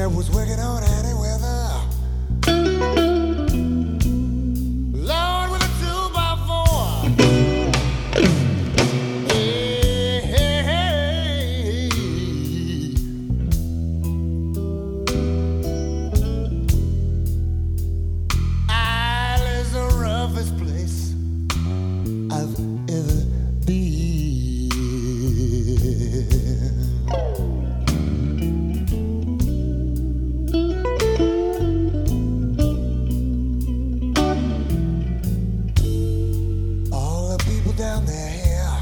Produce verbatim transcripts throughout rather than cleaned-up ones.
was working on any weather. Lord, with a two by four. Hey, hey, hey. Isle is the roughest place I've ever been. Down there, yeah.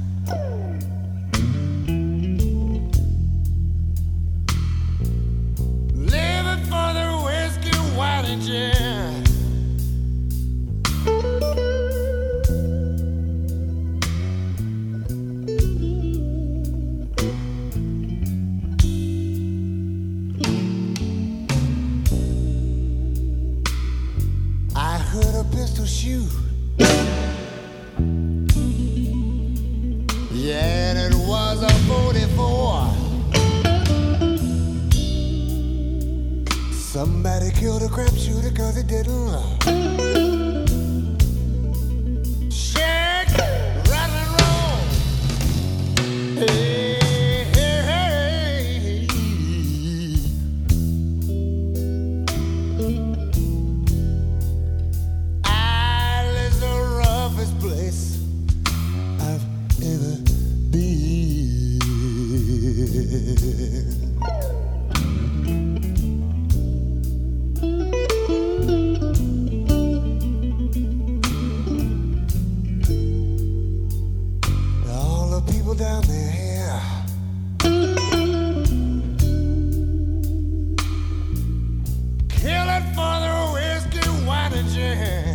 Living for the whiskey, wine, and gin. I heard a pistol shoot. Yeah, and it was a forty-four. Somebody killed a crap shooter cause he didn't shake, rattle and roll. Hey, hey, hey. Isle is the roughest place I've ever been. All the people down there, yeah. Killing for the whiskey, wine, and gin.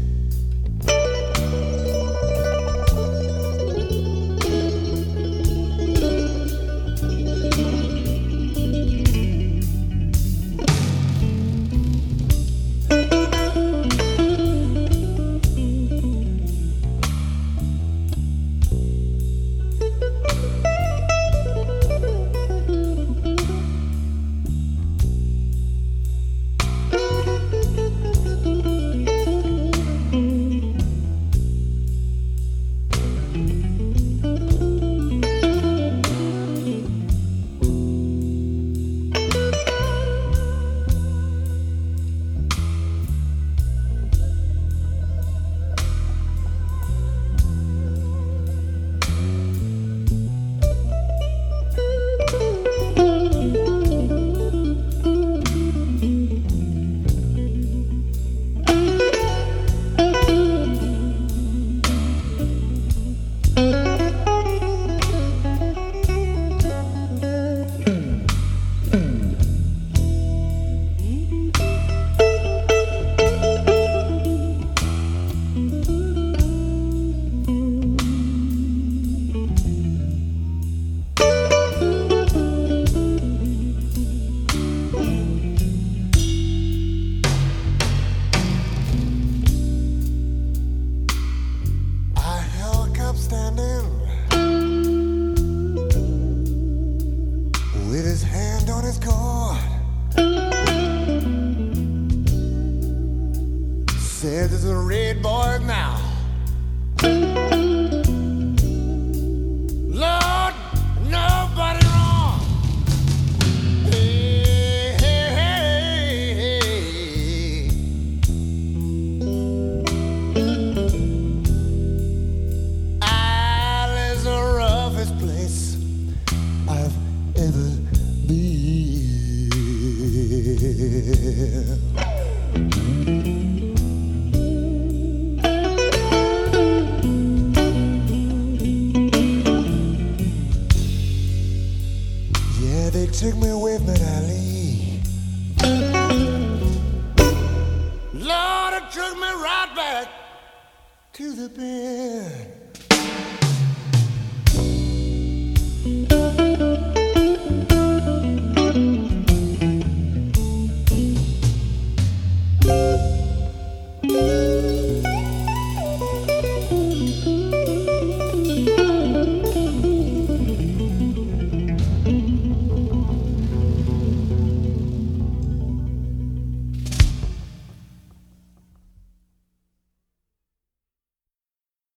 Standing with his hand on his cord, said there's a red boy now. Lord, nobody wrong. Hey, hey, hey, hey. Place I've ever been. Yeah, they took me away from Ali. Lord, it took me right back to the bed.